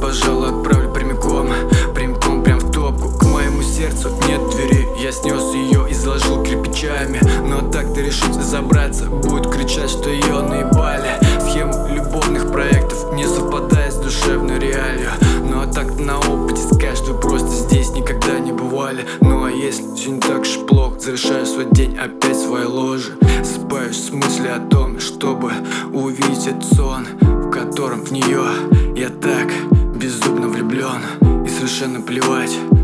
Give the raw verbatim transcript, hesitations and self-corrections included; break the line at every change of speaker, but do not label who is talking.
пожалуй, отправлю прямиком, прямиком прям в топку. К моему сердцу нет двери, я снес ее и заложил кирпичами. Но так ты решить забраться, будет кричать, что ее наебали. Схема любовных проектов не совпадает с душевной реалью. Ну а так-то на опыте скажешь, вы просто здесь никогда не бывали. Ну а если все не так уж плохо, завершаю свой день опять в своей ложе. Засыпаюсь с мыслью о том, чтобы увидеть этот сон, в котором в нее я так безумно влюблен. И совершенно плевать,